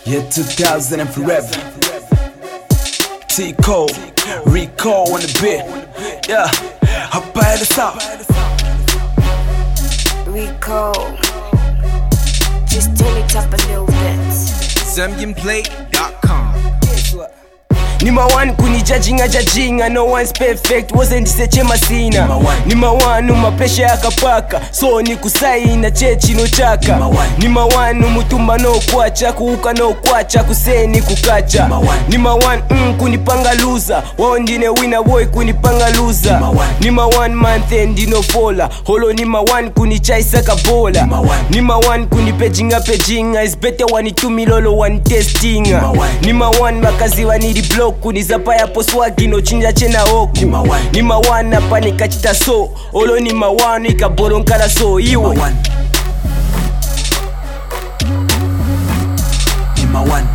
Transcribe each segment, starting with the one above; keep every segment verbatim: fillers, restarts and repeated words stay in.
Yeah, two thousand and forever. T-Cole, Rico on the beat. Yeah, hop by the top. Rico, just turn it up a little bit. Zambian Play dot com. Nima one kuni judginga judginga, no one's perfect, wasn't diseche masina. Nima one uma pressure yakapaka, so ni kusaina chechi no chaka. Nima one umutumba no kwacha, kuuka no kwacha, kuseni kukacha. Nima one mm, kunipanga loser, wao ndine winner boy kunipanga loser. Nima one month endi no fola, holo nima one kunichaisa kabola. Nima one kunipejinga pejinga, is better wanitumi lolo one testinga. Nima one makazi wanidi block kunizapa ya poswagi no chinja chena oku. Nima one napanika chita so, olo nima one ikaboronkala so iwe. Nima one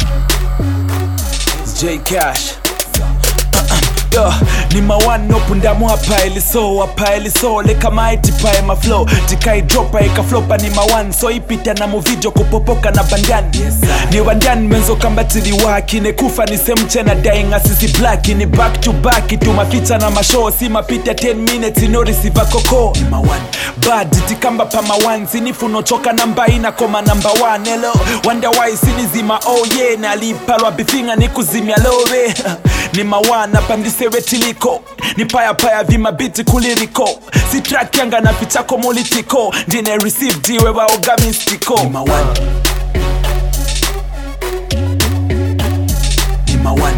J Cash. Yo, Nima one no pundamu hapa iliso, hapa iliso leka mighty pae ma flow, tikai dropa ika flopa. Nima one so ipita na mu video kupopoka na bandani. Yes, ni wandani menzo kambatili waki, ne kufa ni semche na dying asisi black. Ni back to back tu maficha na mashow, si mapita ten minutes no receive koko. Nima one bad tikamba pa ma one, sinifu no choka namba ina koma number one. Hello, wonder why sinizima oh yeah, na lipalwa bifinga ni kuzimia lowe. Nima one napandise wetiliko, ni paya paya vima biti kuliriko. Si track yanga na picha komolitiko, ndine receive diwe wa ogamistiko. Nima one Nima one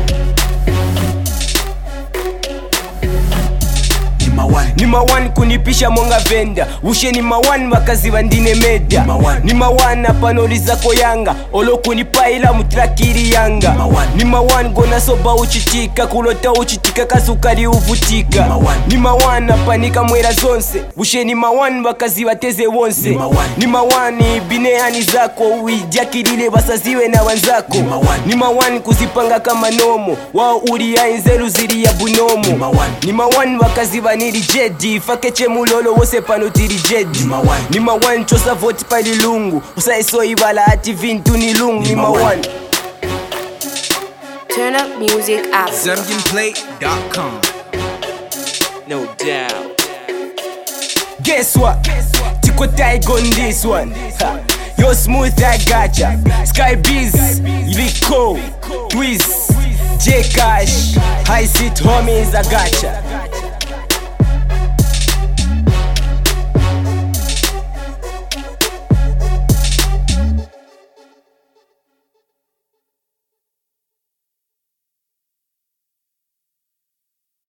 Nima one kunipisha monga venda, ushe nima one makazi vandine media. Nima one napanoliza koyanga, olo kunipaila mutrakiri yanga. Nima one gona soba uchitika, kulota uchitika kasukari uvutika. Nima one napanika mwera zonse, ushe nima one makazi wateze wonse. Nima one bineani zako, uijakilile basaziwe na wanzako. Nima one kuzipanga kama nomo, wao uri ya inzelu ziri ya bunomo. Nima one wakazi vanili jedi, fakeche mulolo wose panotiri jedi. Nima one chosa voti pali lungu, usa iso ibala ati vintu ni lungu. Nima one Turn up music app. Zambian Play dot com. no doubt. Guess what? Tiko Tiger on this one. Ha. Yo smooth I gotcha. Sky Biz, Rico, Twist, J Cash, High Seat homies I gotcha.